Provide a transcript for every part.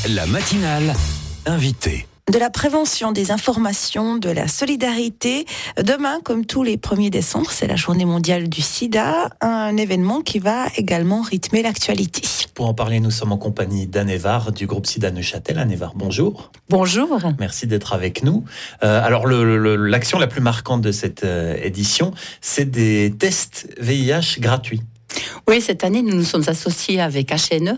La matinale invitée. De la prévention, des informations, de la solidarité. Demain, comme tous les 1er décembre, c'est la journée mondiale du sida, un événement qui va également rythmer l'actualité. Pour en parler, nous sommes en compagnie d'Anne Evard du groupe SIDA Neuchâtel. Anne Evard, bonjour. Bonjour. Merci d'être avec nous. Alors, l'action la plus marquante de cette édition, c'est des tests VIH gratuits. Oui, cette année, nous nous sommes associés avec HNE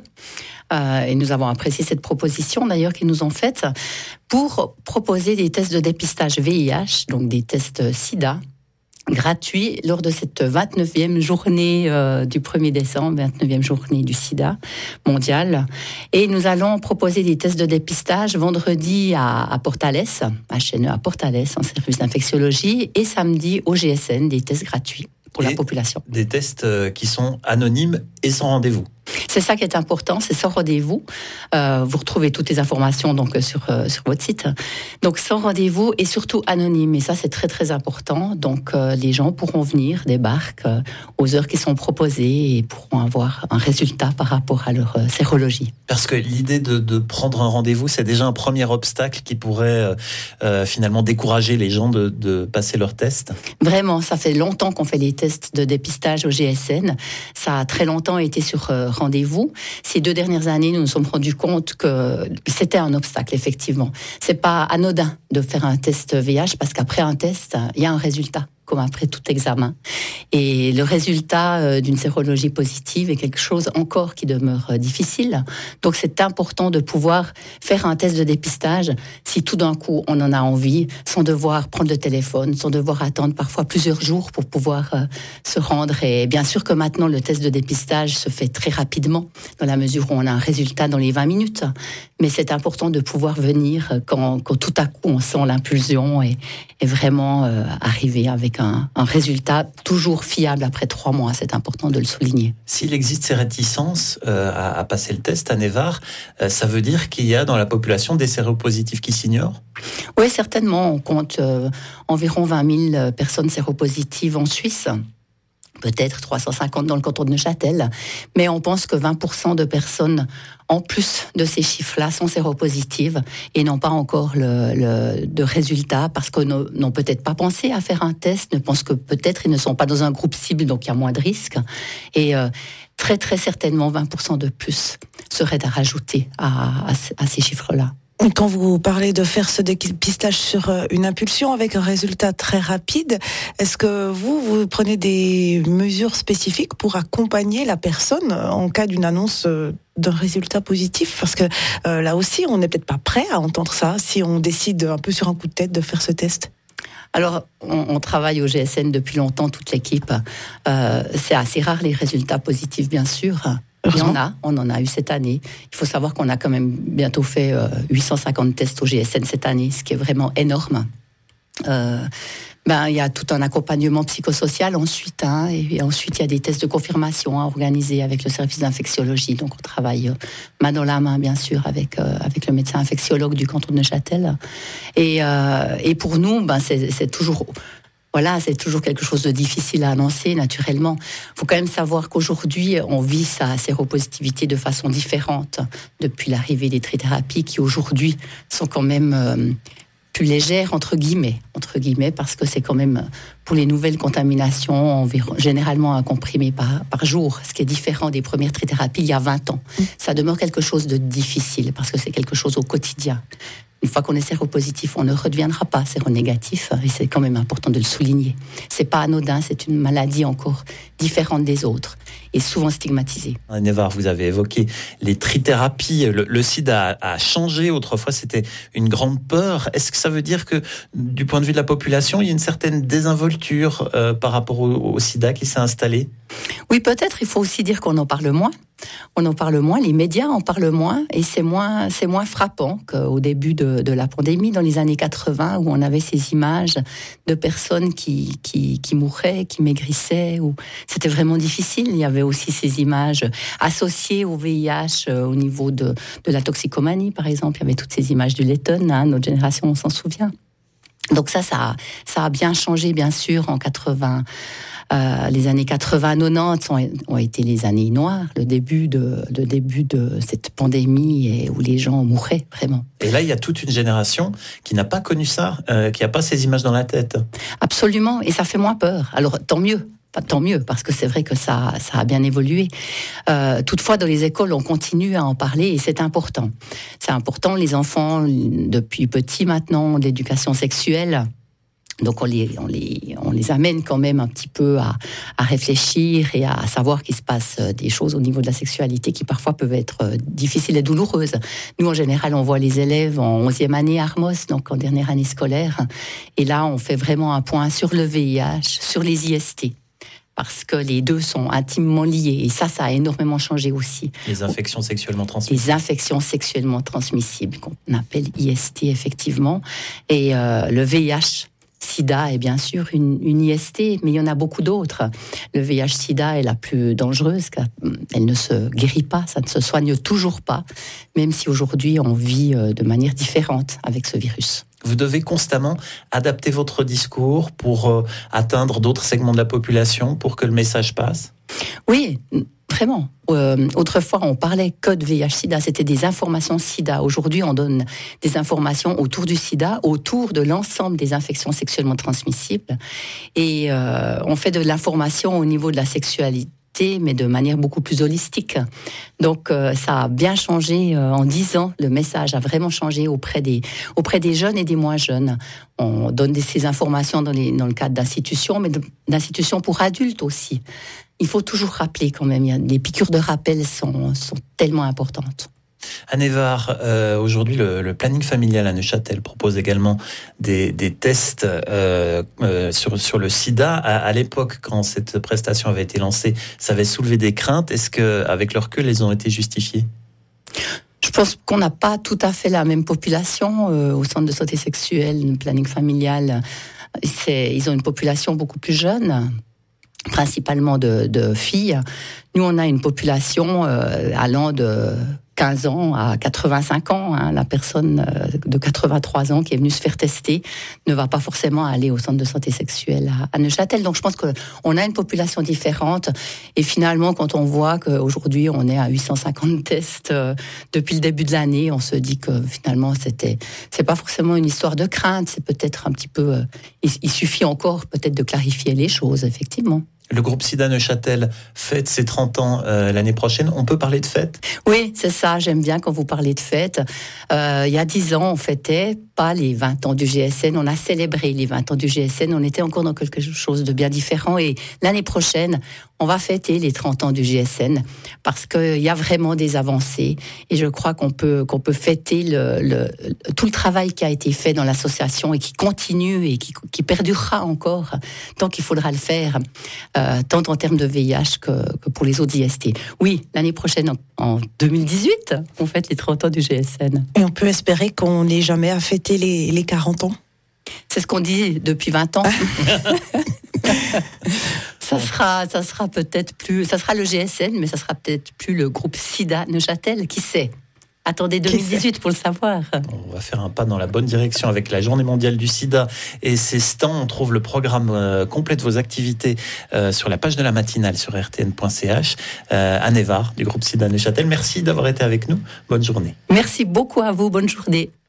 et nous avons apprécié cette proposition d'ailleurs qu'ils nous ont faite pour proposer des tests de dépistage VIH, donc des tests SIDA, gratuits lors de cette 29e journée du 1er décembre, 29e journée du sida mondial. Et nous allons proposer des tests de dépistage vendredi à Portales, HNE à Portales en service d'infectiologie, et samedi au GSN, des tests gratuits pour la population. Des tests qui sont anonymes et sans rendez-vous. C'est ça qui est important, c'est sans rendez-vous. Vous retrouvez toutes les informations donc sur votre site. Donc sans rendez-vous et surtout anonyme. Et ça c'est très très important. Donc les gens pourront venir, débarquent aux heures qui sont proposées et pourront avoir un résultat par rapport à leur sérologie. Parce que l'idée de prendre un rendez-vous, c'est déjà un premier obstacle qui pourrait finalement décourager les gens de passer leur test. Vraiment, ça fait longtemps qu'on fait les tests de dépistage au GSN. Ça a très longtemps été sur rendez-vous. Ces 2 dernières années, nous nous sommes rendus compte que c'était un obstacle, effectivement. C'est pas anodin de faire un test VIH parce qu'après un test, il y a un résultat, comme après tout examen. Et le résultat d'une sérologie positive est quelque chose encore qui demeure difficile. Donc c'est important de pouvoir faire un test de dépistage si tout d'un coup on en a envie, sans devoir prendre le téléphone, sans devoir attendre parfois plusieurs jours pour pouvoir se rendre. Et bien sûr que maintenant le test de dépistage se fait très rapidement, dans la mesure où on a un résultat dans les 20 minutes. Mais c'est important de pouvoir venir quand tout à coup on sent l'impulsion et vraiment arriver avec un résultat toujours fiable après 3 mois. C'est important de le souligner. S'il existe ces réticences à passer le test, Anne Evard, ça veut dire qu'il y a dans la population des séropositifs qui s'ignorent ? Oui, certainement. On compte environ 20 000 personnes séropositives en Suisse. Peut-être 350 dans le canton de Neuchâtel, mais on pense que 20% de personnes, en plus de ces chiffres-là, sont séropositives et n'ont pas encore de résultats parce que n'ont peut-être pas pensé à faire un test, ne pensent que peut-être ils ne sont pas dans un groupe cible, donc il y a moins de risques. Et très très certainement 20% de plus seraient à rajouter à ces chiffres-là. Quand vous parlez de faire ce dépistage sur une impulsion avec un résultat très rapide, est-ce que vous prenez des mesures spécifiques pour accompagner la personne en cas d'une annonce d'un résultat positif ? Parce que là aussi, on n'est peut-être pas prêt à entendre ça si on décide un peu sur un coup de tête de faire ce test. Alors, on travaille au GSN depuis longtemps, toute l'équipe. C'est assez rare les résultats positifs, bien sûr. On en a eu cette année. Il faut savoir qu'on a quand même bientôt fait 850 tests au GSN cette année, ce qui est vraiment énorme. Il y a tout un accompagnement psychosocial ensuite, et ensuite il y a des tests de confirmation à organiser avec le service d'infectiologie. Donc on travaille main dans la main, bien sûr, avec le médecin infectiologue du canton de Neuchâtel. Et pour nous, c'est toujours... Voilà, c'est toujours quelque chose de difficile à annoncer, naturellement. Il faut quand même savoir qu'aujourd'hui, on vit sa séropositivité de façon différente depuis l'arrivée des trithérapies qui, aujourd'hui, sont quand même plus légères, entre guillemets, parce que c'est quand même, pour les nouvelles contaminations, généralement un comprimé par jour, ce qui est différent des premières trithérapies il y a 20 ans. Ça demeure quelque chose de difficile, parce que c'est quelque chose au quotidien. Une fois qu'on est séropositif, on ne redeviendra pas séronégatif, et c'est quand même important de le souligner. C'est pas anodin, c'est une maladie encore différente des autres et souvent stigmatisée. Anne Evard, vous avez évoqué les trithérapies. Le sida a changé. Autrefois, c'était une grande peur. Est-ce que ça veut dire que, du point de vue de la population, il y a une certaine désinvolture par rapport au sida qui s'est installée ? Oui, peut-être. Il faut aussi dire qu'on en parle moins. On en parle moins, les médias en parlent moins, et c'est moins frappant qu'au début de la pandémie, dans les années 80, où on avait ces images de personnes qui mouraient, qui maigrissaient. C'était vraiment difficile. Il y avait aussi ces images associées au VIH au niveau de la toxicomanie, par exemple. Il y avait toutes ces images du Letton, notre génération, on s'en souvient. Donc ça a bien changé, bien sûr, en 80. Les années 80-90 ont été les années noires, le début de cette pandémie et où les gens mouraient vraiment. Et là, il y a toute une génération qui n'a pas connu ça, qui n'a pas ces images dans la tête. Absolument, et ça fait moins peur. Alors tant mieux. Tant mieux, parce que c'est vrai que ça a bien évolué. Toutefois, dans les écoles, on continue à en parler et c'est important. C'est important, les enfants, depuis petits maintenant, ont de l'éducation sexuelle. Donc on les amène quand même un petit peu à réfléchir et à savoir qu'il se passe des choses au niveau de la sexualité qui parfois peuvent être difficiles et douloureuses. Nous, en général, on voit les élèves en 11e année Armos, donc en dernière année scolaire. Et là, on fait vraiment un point sur le VIH, sur les IST. Parce que les deux sont intimement liés. Et ça a énormément changé aussi. Les infections sexuellement transmissibles. Les infections sexuellement transmissibles, qu'on appelle IST, effectivement. Et le VIH, SIDA est bien sûr une IST, mais il y en a beaucoup d'autres. Le VIH-SIDA est la plus dangereuse, car elle ne se guérit pas, ça ne se soigne toujours pas, même si aujourd'hui on vit de manière différente avec ce virus. Vous devez constamment adapter votre discours pour atteindre d'autres segments de la population, pour que le message passe ? Oui, vraiment. Autrefois, on parlait que de VIH-Sida, c'était des informations Sida. Aujourd'hui, on donne des informations autour du Sida, autour de l'ensemble des infections sexuellement transmissibles. Et on fait de l'information au niveau de la sexualité, mais de manière beaucoup plus holistique. Donc ça a bien changé en 10 ans. Le message a vraiment changé auprès des jeunes et des moins jeunes. On donne ces informations dans le cadre d'institutions, mais d'institutions pour adultes aussi. Il faut toujours rappeler quand même, les piqûres de rappel sont tellement importantes. Anne Evard, aujourd'hui le planning familial à Neuchâtel propose également des tests sur le sida. À l'époque, quand cette prestation avait été lancée, ça avait soulevé des craintes. Est-ce qu'avec le recul, elles ont été justifiées ? Je pense qu'on n'a pas tout à fait la même population au centre de santé sexuelle, le planning familial. Ils ont une population beaucoup plus jeune, principalement de filles. Nous, on a une population allant de 15 ans à 85 ans. La personne de 83 ans qui est venue se faire tester ne va pas forcément aller au centre de santé sexuelle à Neuchâtel. Donc je pense qu'on a une population différente. Et finalement, quand on voit qu'aujourd'hui, on est à 850 tests depuis le début de l'année, on se dit que finalement, c'est pas forcément une histoire de crainte. C'est peut-être un petit peu... il suffit encore peut-être de clarifier les choses, effectivement. Le groupe SIDA Neuchâtel fête ses 30 ans l'année prochaine. On peut parler de fête ? Oui, c'est ça. J'aime bien quand vous parlez de fête. Il y a 10 ans, on fêtait pas les 20 ans du GSN. On a célébré les 20 ans du GSN. On était encore dans quelque chose de bien différent. Et l'année prochaine, on va fêter les 30 ans du GSN parce qu'il y a vraiment des avancées. Et je crois qu'on peut fêter tout le travail qui a été fait dans l'association et qui continue et qui perdurera encore tant qu'il faudra le faire. Tant en termes de VIH que pour les autres IST. Oui, l'année prochaine, en 2018, on fête les 30 ans du GSN. Et on peut espérer qu'on n'ait jamais à fêter les 40 ans ? C'est ce qu'on dit depuis 20 ans. Ça sera peut-être plus... Ça sera le GSN, mais ça sera peut-être plus le groupe SIDA Neuchâtel, qui sait ? Attendez 2018 pour le savoir. On va faire un pas dans la bonne direction avec la Journée mondiale du sida et ses stands. On trouve le programme complet de vos activités sur la page de la matinale sur rtn.ch. Anne Evard du groupe SIDA Neuchâtel, merci d'avoir été avec nous. Bonne journée. Merci beaucoup à vous. Bonne journée.